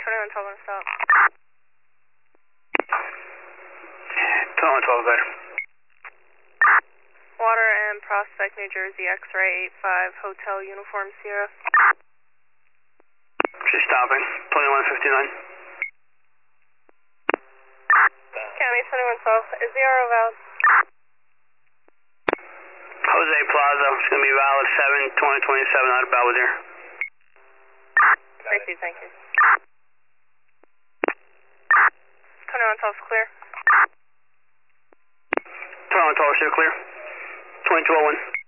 2112 on stop. 2112 better. Water and Prospect, New Jersey, X-ray 85, Hotel Uniform Sierra. She's stopping. 2159. County 2112, is the RO valid? Jose Plaza, it's going to be valid 7/2027 out of Belvedere. Received, thank you. 2112 is clear. 2112 still clear. 2201.